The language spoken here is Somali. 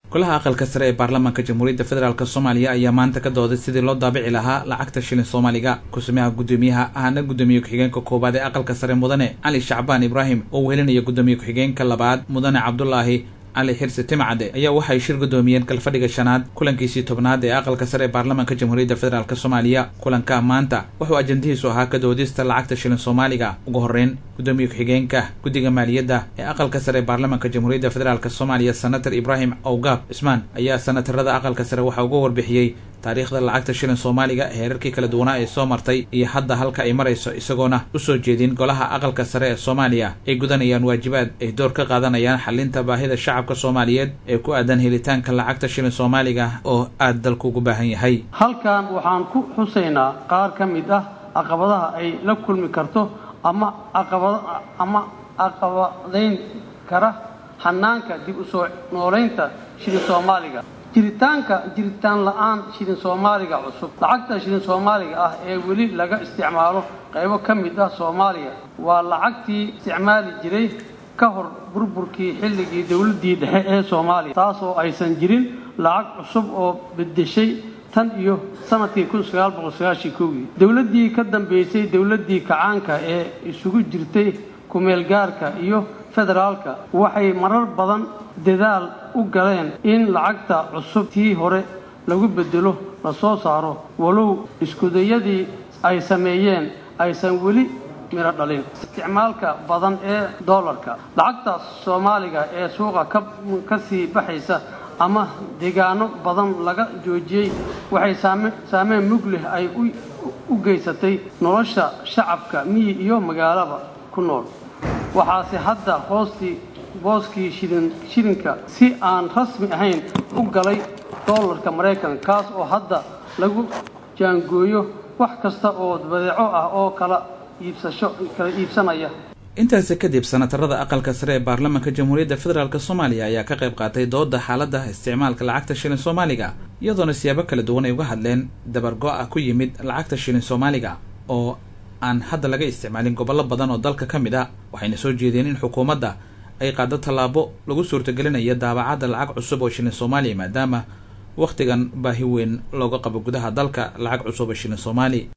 golaha aqalka sare ee baarlamaanka jamhuuriyadda federaalk Soomaaliya ayaa maanta ka dooday sidii loo daabici lahaa lacagta shilin Soomaaliga kusumaha gudoomiyaha ahna gudoomiye ku-xigeenka koobaad ee aqalka sare mudane Ali Shacbaan Ibrahim oo welinaya gudoomiye ku-xigeenka labaad mudane Cabdullaahi Ali Xirsi Timcade ayaa waxay shir gudoomiyeen kalfadhiga shanaad kulankiisii tobnaad ee aqalka sare ee baarlamaanka jamhuuriyadda federaalk Soomaaliya kulanka maanta wuxuu ajandihiisu ahaa ka doodista lacagta shilin Soomaaliga ugu horeyn gudoomiye ku-xigeenka guddiga maaliyadda ee aqalka sare ee baarlamaanka jamhuuriyadda federaalk Soomaaliya senator Ibrahim Awgaab Ismaan ayaa senatarada aqalka sare waxa uga warbixiyay taariikhda lacagta shilin Soomaaliga heerarkii kala duwanaa ee soo martay iyo hadda halka ay marayso isagoona u soo jeedin golaha aqalka sare ee Soomaaliya ay gudanayaan waajibaad ay door ka qaadanayaan xalinta baahida shacabka Soomaaliyeed ee ku aadan helitaanka lacagta shilin Soomaaliga oo aad dalku ugu baahan yahay. halkan waxaan ku xuseynaa qaar ka mid ah caqabadaha ay la kulmi karto ama caqabadayn kara hanaanka dib u soo nooleynta shilin Soomaaliga. jiritaan la'aan shilin Soomaaliga cusub. lacagta shilin Soomaaliga ah ee weli laga isticmaalo qaybo ka mid ah Soomaaliya waa lacagtii isticmaali jiray ka hor burburkii xilligii dawladdii dhexe ee Soomaaliya taasoo aysan jirin lacag cusub oo bedeshay tan iyo sanadkii 1991 dawladdii ka dambeysay dawladdii kacaanka ee isugu jirtay kumeel gaarka iyo federaalka waxay marar badan dadaal u galeen in lacagta cusub tii hore lagu bedelo la soo saaro walow iskudayadii ay sameeyeen aysan weli miro dhalin. isticmaalka badan ee doolarka lacagta Soomaaliga ee suuqa ka sii baxaysa ama deegaano badan laga joojiyay waxay saameyn mug leh ay u geysatay nolosha shacabka miyi iyo magaalada ku nool. waxaase hadda booskii shilinka si aan rasmi ahayn u galay doolarka Mareykanka kaas oo hadda lagu jaangooyo wax kasta oo badeeco ah oo kala iibsanaya. intaas kadib senatarada aqalka sare ee baarlamaanka jamhuuriyadda federaalk Soomaaliya ayaa ka qayb qaatay dooda xaaladda isticmaalka lacagta shilin Soomaaliga iyadoona siyaabo kala duwan ay uga hadleen dabargo-a ku yimid lacagta shilin Soomaaliga oo aan hadda laga isticmaalin gobollo badan oo dalka ka mid ah waxayna soo jeedeen in xukuumadda ay qaado tallaabo lagu suurtagelinayo daabacadda lacag cusub oo shilin Soomaaliya maadaama waqtigan baahi weyn looga qabo gudaha dalka lacag cusub oo shilin Soomaali